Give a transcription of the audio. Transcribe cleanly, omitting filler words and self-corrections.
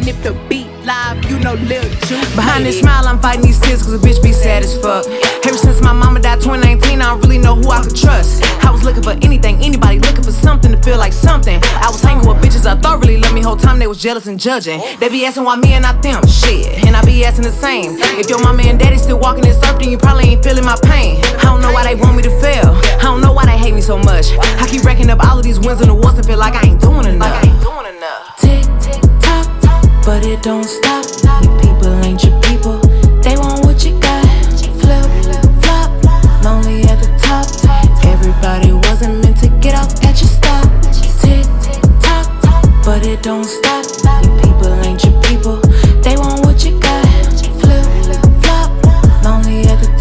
And if the beat live, you know Lil Juice. Behind this smile, I'm fighting these tears cause a bitch be sad as fuck. Ever since my mama died 2019, I don't really know who I could trust. I was looking for anything, anybody looking for something to feel like something. I was hanging with bitches I thought really loved me, whole time they was jealous and judging. They be asking why me and not them, shit, and I be asking the same. If your mama and daddy still walking this earth, then you probably ain't feeling my pain. I don't know why they want me to fail, I don't know why they hate me so much. I keep racking up all of these wins and awards and feel like I ain't doing enough. Tick, tick, tock, but it don't stop.